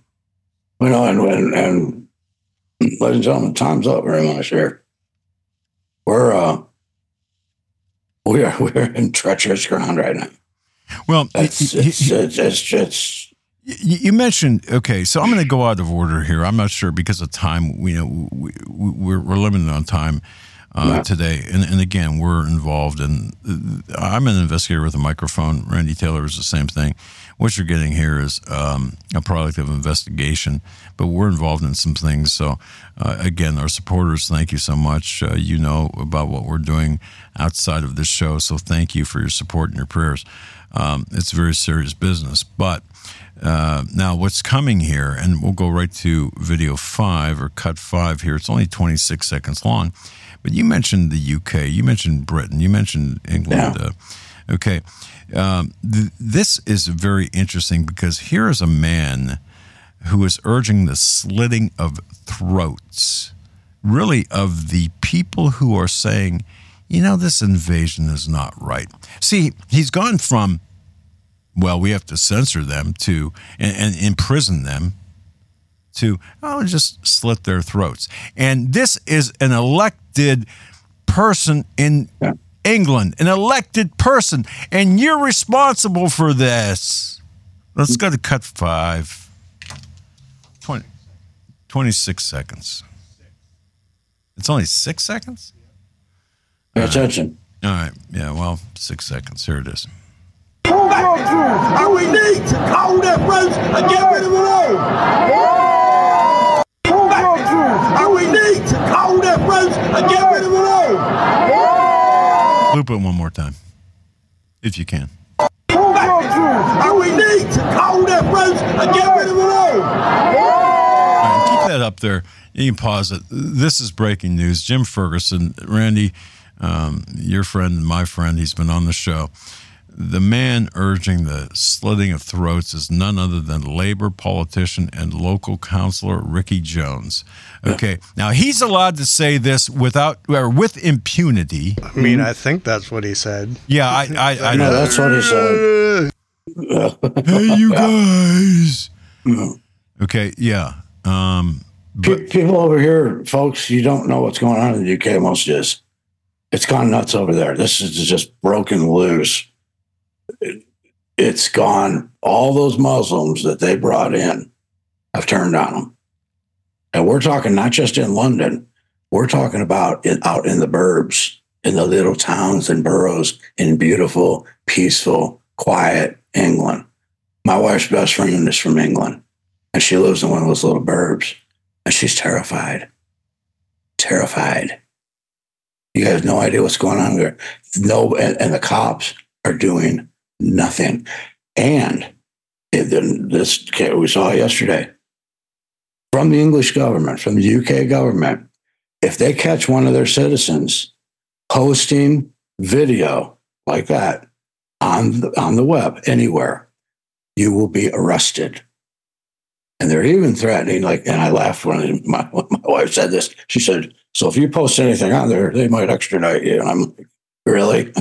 And ladies and gentlemen, time's up very much here. We're in treacherous ground right now. Well, it's you mentioned, okay, so I'm going to go out of order here. I'm not sure because of time. We're limited on time today. And again, we're involved in, I'm an investigator with a microphone. Randy Taylor is the same thing. What you're getting here is a product of investigation, but we're involved in some things. So again, our supporters, thank you so much. You know about what we're doing outside of this show. So thank you for your support and your prayers. It's very serious business, but now what's coming here, and we'll go right to video 5 or cut 5 here. It's only 26 seconds long, but you mentioned the UK, you mentioned Britain, you mentioned England. Yeah. Okay. This is very interesting because here is a man who is urging the slitting of throats, really, of the people who are saying, this invasion is not right. See, he's gone from, well, we have to censor them to and imprison them to, just slit their throats. And this is an elected person in England, an elected person, and you're responsible for this. Let's go to cut 5. 26 seconds. It's only 6 seconds? Pay attention. All right. Yeah, well, 6 seconds. Here it is. And we need to hold their throats and get rid of them all. And we need to hold their throats and get rid of them all. Loop it one more time, if you can. And we need to hold their throats and get rid of them all. Right, keep that up there. You can pause it. This is breaking news. Jim Ferguson, Randy, your friend and my friend, he's been on the show. The man urging the slitting of throats is none other than Labor politician and local councilor Ricky Jones. Okay, now he's allowed to say this with impunity. I mean, I think that's what he said. Yeah, I know. That's what he said. Hey, you guys. Okay, yeah. People over here, folks, you don't know what's going on in the UK. Most is. It's gone nuts over there. This is just broken loose. It's gone. All those Muslims that they brought in have turned on them. And we're talking not just in London. We're talking about out in the burbs, in the little towns and boroughs in beautiful, peaceful, quiet England. My wife's best friend is from England, and she lives in one of those little burbs, and she's terrified. Terrified. You have no idea what's going on there. No, and the cops are doing nothing. And this we saw yesterday from the English government, from the UK government, if they catch one of their citizens posting video like that on the web anywhere, you will be arrested. And they're even threatening, and I laughed when my wife said this. She said, so if you post anything on there, they might extradite you. And I'm like, really?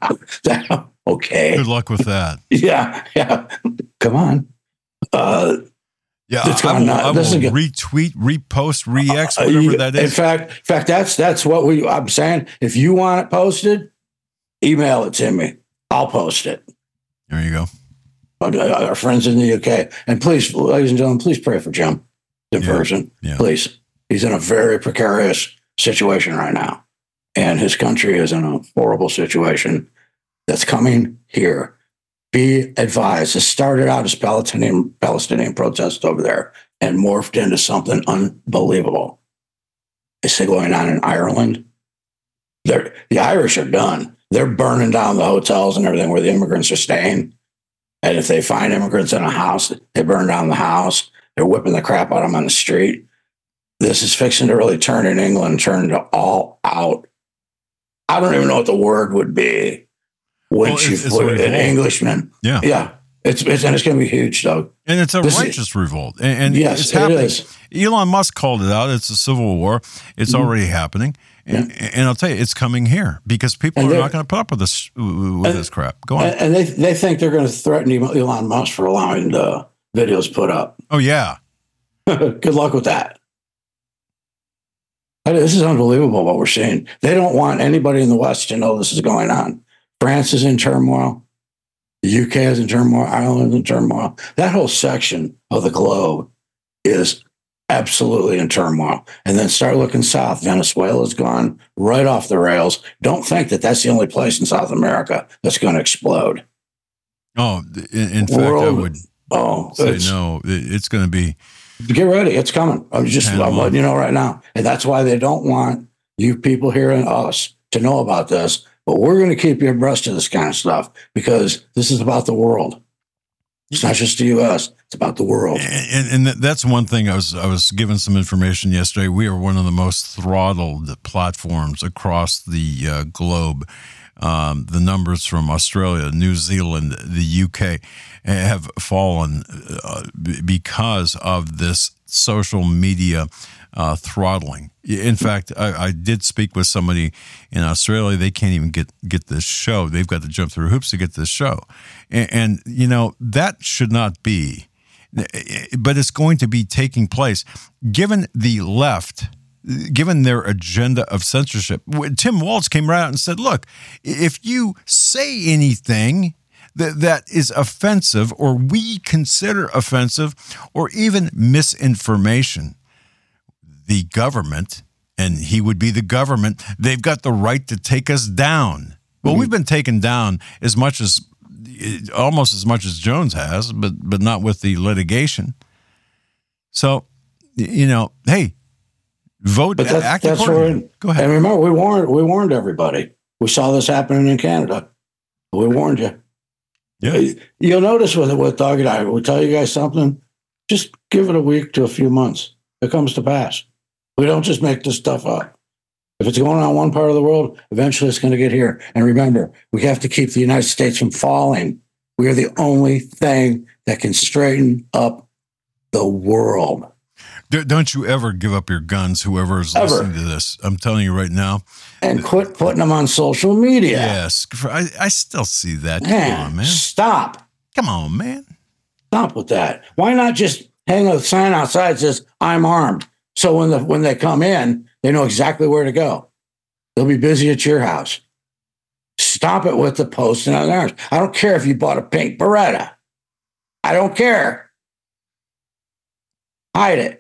Okay. Good luck with that. Yeah. Come on. I will retweet, repost, re-X, whatever that is. In fact, that's what I'm saying. If you want it posted, email it to me. I'll post it. There you go. Our friends in the UK. And please, ladies and gentlemen, please pray for Jim in person. Yeah. Please. He's in a very precarious situation right now. And his country is in a horrible situation that's coming here. Be advised. It started out as Palestinian protest over there. and morphed into something unbelievable. It's going on in Ireland. The Irish are done. They're burning down the hotels and everything where the immigrants are staying. And if they find immigrants in a house, they burn down the house. They're whipping the crap out of them on the street. This is fixing to really turn in England, turn to all out. I don't even know what the word would be. It's an Englishman. Yeah. Yeah. It's going to be huge, Doug. And it's a righteous revolt. And yes, it's happening. It is. Elon Musk called it out. It's a civil war. It's already happening. And I'll tell you, it's coming here because people are not going to put up with this crap. Go on. And they think they're going to threaten Elon Musk for allowing the videos put up. Oh, yeah. Good luck with that. This is unbelievable what we're seeing. They don't want anybody in the West to know this is going on. France is in turmoil. The UK is in turmoil. Ireland is in turmoil. That whole section of the globe is absolutely in turmoil. And then start looking south. Venezuela's gone right off the rails. Don't think that that's the only place in South America that's going to explode. Oh, in fact, I would say no. It's going to be. Get ready. It's coming. I'm letting you know right now. And that's why they don't want you people here and us to know about this. But we're going to keep you abreast of this kind of stuff because this is about the world. It's not just the U.S. It's about the world. And that's one thing. I was given some information yesterday. We are one of the most throttled platforms across the globe. The numbers from Australia, New Zealand, the UK have fallen because of this social media throttling. In fact, I did speak with somebody in Australia. They can't even get this show. They've got to jump through hoops to get this show. And you know, that should not be. But it's going to be taking place. Given the left, given their agenda of censorship, Tim Walz came right out and said, look, if you say anything that is offensive or we consider offensive or even misinformation, the government, and he would be the government, they've got the right to take us down. Well, we've been taken down almost as much as Jones has, but not with the litigation. So, you know, hey, vote. But act accordingly. Go ahead. And remember, we warned everybody. We saw this happening in Canada. We warned you. Yeah. You'll notice with Doug and I, we tell you guys something. Just give it a week to a few months. It comes to pass. We don't just make this stuff up. If it's going on one part of the world, eventually it's going to get here. And remember, we have to keep the United States from falling. We are the only thing that can straighten up the world. Don't you ever give up your guns, whoever is listening to this. I'm telling you right now. And quit putting them on social media. Yes. I still see that. Man, come on, man. Stop. Come on, man. Stop with that. Why not just hang a sign outside that says, I'm armed? So when they come in, they know exactly where to go. They'll be busy at your house. Stop it with the posting on arms. I don't care if you bought a pink Beretta. I don't care. Hide it.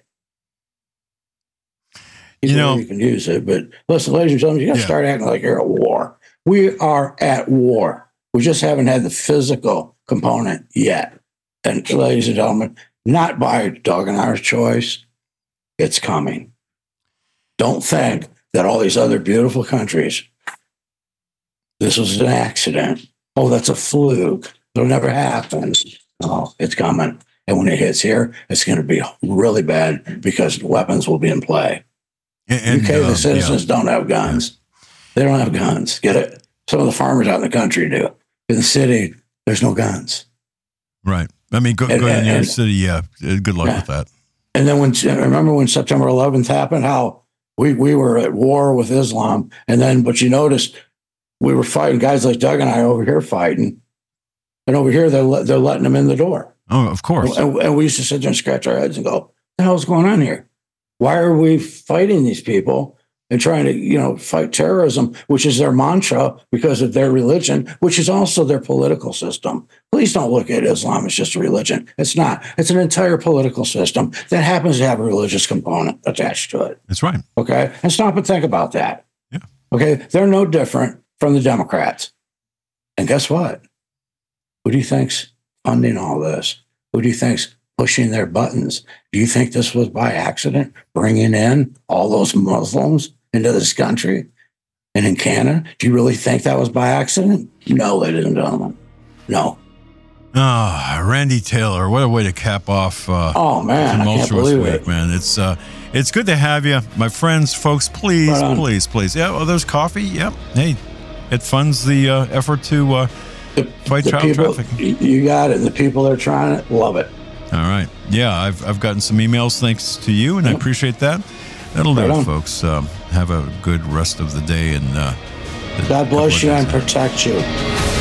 You can use it, but listen, ladies and gentlemen, you got to start acting like you're at war. We are at war. We just haven't had the physical component yet. And ladies and gentlemen, not by Doug and our choice. It's coming. Don't think that all these other beautiful countries, this was an accident. Oh, that's a fluke. It'll never happen. No, it's coming. And when it hits here, it's going to be really bad because weapons will be in play. UK, the citizens don't have guns. They don't have guns. Get it? Some of the farmers out in the country do. In the city, there's no guns. Right. I mean, go in your city. Yeah. Good luck with that. And then remember when September 11th happened, how we were at war with Islam. And then, but you noticed we were fighting, guys like Doug and I over here fighting. And over here, they're letting them in the door. Oh, of course. And we used to sit there and scratch our heads and go, what the hell's going on here? Why are we fighting these people and trying to, fight terrorism, which is their mantra because of their religion, which is also their political system. Please don't look at Islam as just a religion. It's not. It's an entire political system that happens to have a religious component attached to it. That's right. Okay? And stop and think about that. Yeah. Okay? They're no different from the Democrats. And guess what? Who do you think's funding all this? Who do you think's pushing their buttons. Do you think this was by accident, bringing in all those Muslims into this country and in Canada? Do you really think that was by accident? No, ladies and gentlemen. No. Randy Taylor, what a way to cap off oh man, tumultuous week, man. It's good to have you. My friends, folks, please. Yeah, well, there's coffee. Yep. Hey, it funds the effort to fight child trafficking. You got it. The people that are trying it love it. All right. Yeah, I've gotten some emails thanks to you, and I appreciate that. That'll do it, folks. Have a good rest of the day. And God bless you and protect you.